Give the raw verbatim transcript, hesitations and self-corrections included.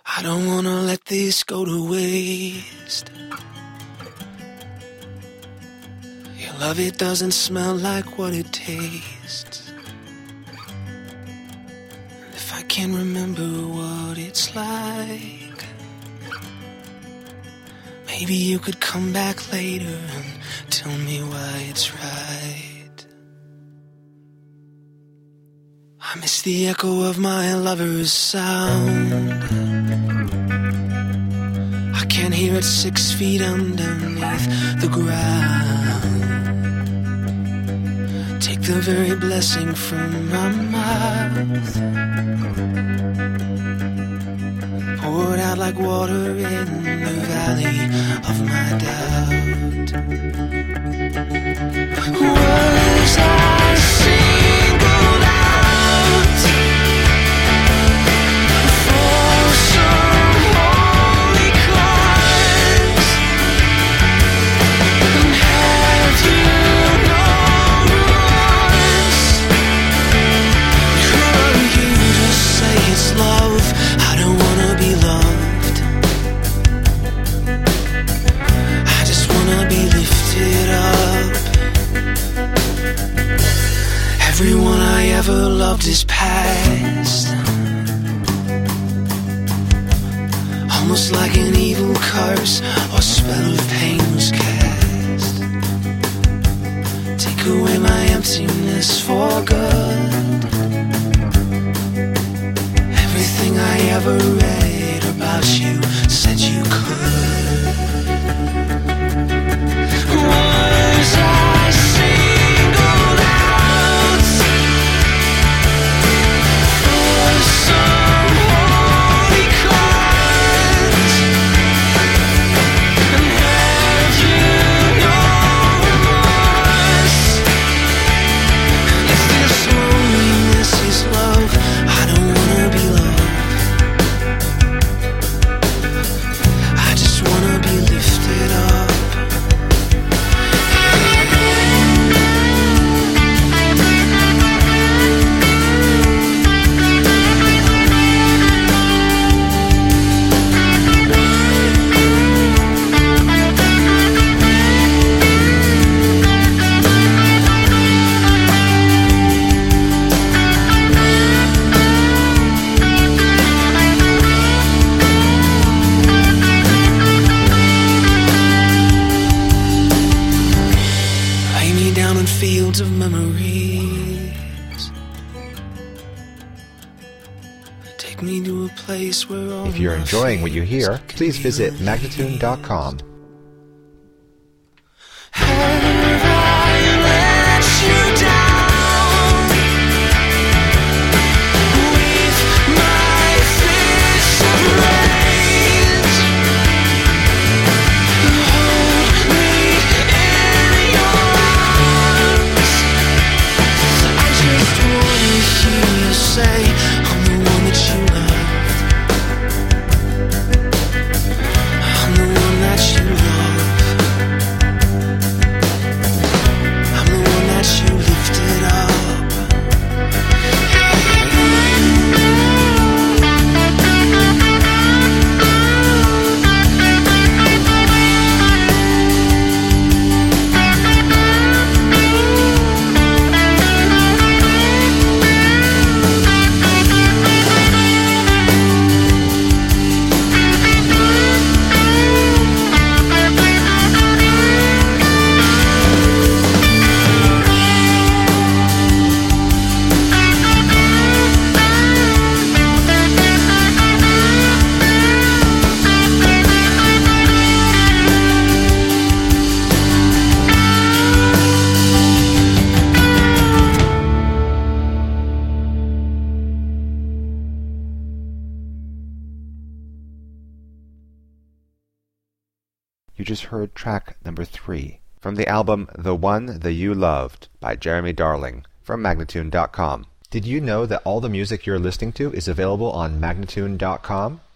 I don't wanna let this go to waste. Your love, it doesn't smell like what it tastes. And if I can't remember what it's like, maybe you could come back later and tell me why it's right. I miss the echo of my lover's sound. I can't hear it six feet underneath the ground. Take the very blessing from my mouth, pour it out like water in the valley of my doubt. Was I singled out for some holy cause? And have you no remorse? Could you just say it's love? I don't wanna be loved. I just wanna be lifted up. Everyone I ever loved is past, almost like an evil curse or spell of pain was cast. Take away my emptiness for good. Everything I ever read about you said you could. Was I singled out for some holy cause? And have you no remorse? If this loneliness is love, I don't wanna be loved. I just wanna be lifted up. Lay me down in fields of memories. Take me to a place where all If you're my enjoying what you fears hear, can please be visit relieved. magnatune dot com. Have I let you down with my fists of rage? Hold me in your arms. I just want to hear you say I'm the one that you loved. I'm the one that you love. I'm the one that you lifted up. You just heard track number three from the album The One That You Loved by Jeremy Darling from magnatune dot com. Did you know that all the music you're listening to is available on magnatune dot com?